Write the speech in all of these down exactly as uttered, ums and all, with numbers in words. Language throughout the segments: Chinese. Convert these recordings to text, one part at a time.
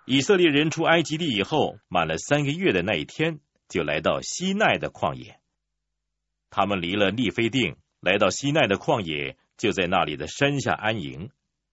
以色列人出埃及地以后，满了三个月的那一天，就来到西奈的旷野。他们离了利非定，来到西奈的旷野，就在那里的山下安营。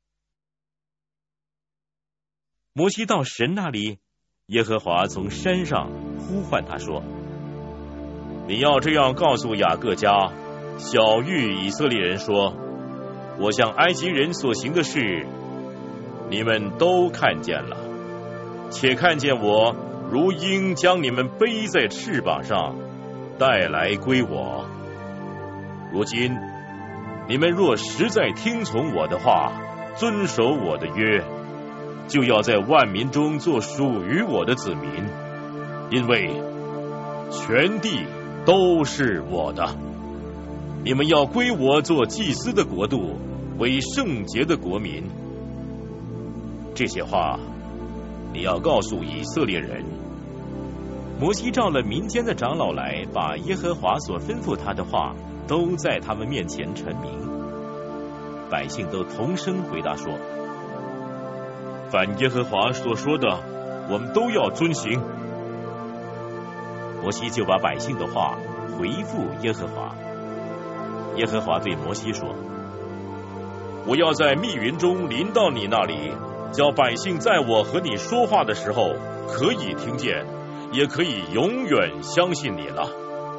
摩西到神那里，耶和华从山上呼唤他说：你要这样告诉雅各家，晓谕以色列人说，我向埃及人所行的事，你们都看见了，且看见我如鹰将你们背在翅膀上，带来归我。如今你们若实在听从我的话，遵守我的约，就要在万民中做属于我的子民，因为全地都是我的。你们要归我做祭司的国度，为圣洁的国民。这些话你要告诉以色列人。摩西召了民间的长老来，把耶和华所吩咐他的话都在他们面前陈明。百姓都同声回答说：凡耶和华所说的，我们都要遵行。摩西就把百姓的话回复耶和华。耶和华对摩西说：我要在密云中临到你那里，叫百姓在我和你说话的时候可以听见，也可以永远相信你了。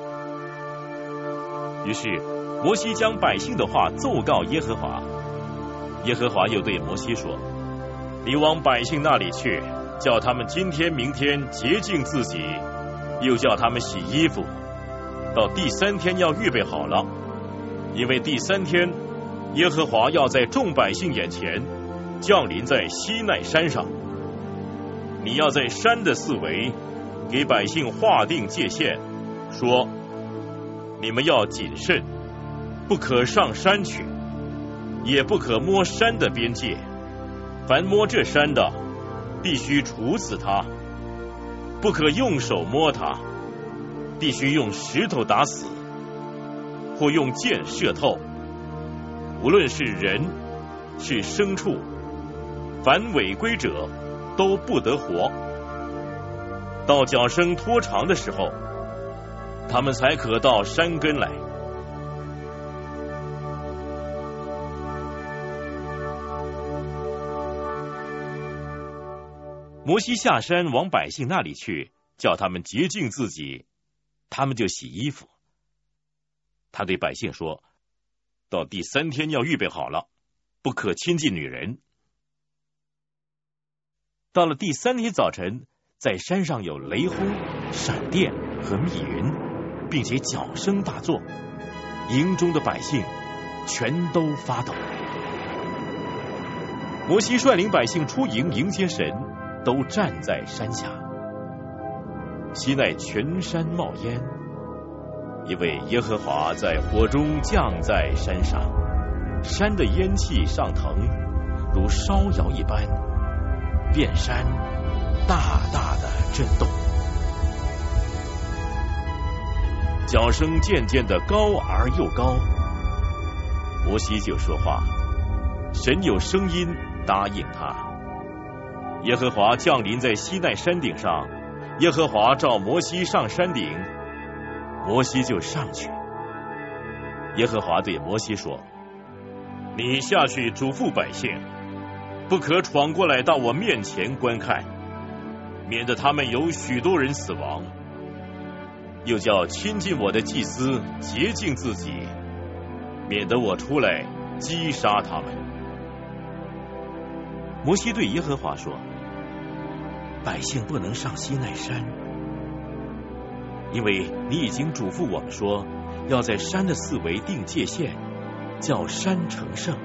于是摩西将百姓的话奏告耶和华。耶和华又对摩西说：你往百姓那里去，叫他们今天明天洁净自己，又叫他们洗衣服，到第三天要预备好了，因为第三天耶和华要在众百姓眼前降临在西奈山上。你要在山的四围给百姓划定界限，说：你们要谨慎，不可上山去，也不可摸山的边界，凡摸这山的，必须处死他；不可用手摸他，必须用石头打死，或用箭射透。无论是人是牲畜，凡违规者都不得活。到脚绳拖长的时候，他们才可到山根来。摩西下山往百姓那里去，叫他们洁净自己，他们就洗衣服。他对百姓说：到第三天要预备好了，不可亲近女人。到了第三天早晨，在山上有雷轰、闪电和密云，并且脚声大作，营中的百姓全都发抖。摩西率领百姓出营迎接神，都站在山下。西奈全山冒烟，因为耶和华在火中降在山上，山的烟气上腾，如烧窑一般，遍山大大的震动。脚声渐渐的高而又高，摩西就说话，神有声音答应他。耶和华降临在西奈山顶上，耶和华召摩西上山顶，摩西就上去。耶和华对摩西说：你下去嘱咐百姓，不可闯过来到我面前观看，免得他们有许多人死亡。又叫亲近我的祭司洁净自己，免得我出来击杀他们。摩西对耶和华说：百姓不能上西奈山，因为你已经嘱咐我们说，要在山的四围定界限，叫山成圣。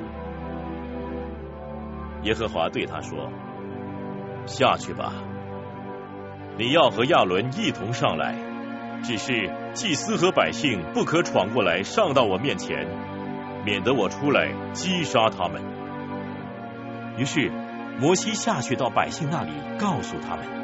耶和华对他说：下去吧，你要和亚伦一同上来，只是祭司和百姓不可闯过来上到我面前，免得我出来击杀他们。于是摩西下去到百姓那里，告诉他们。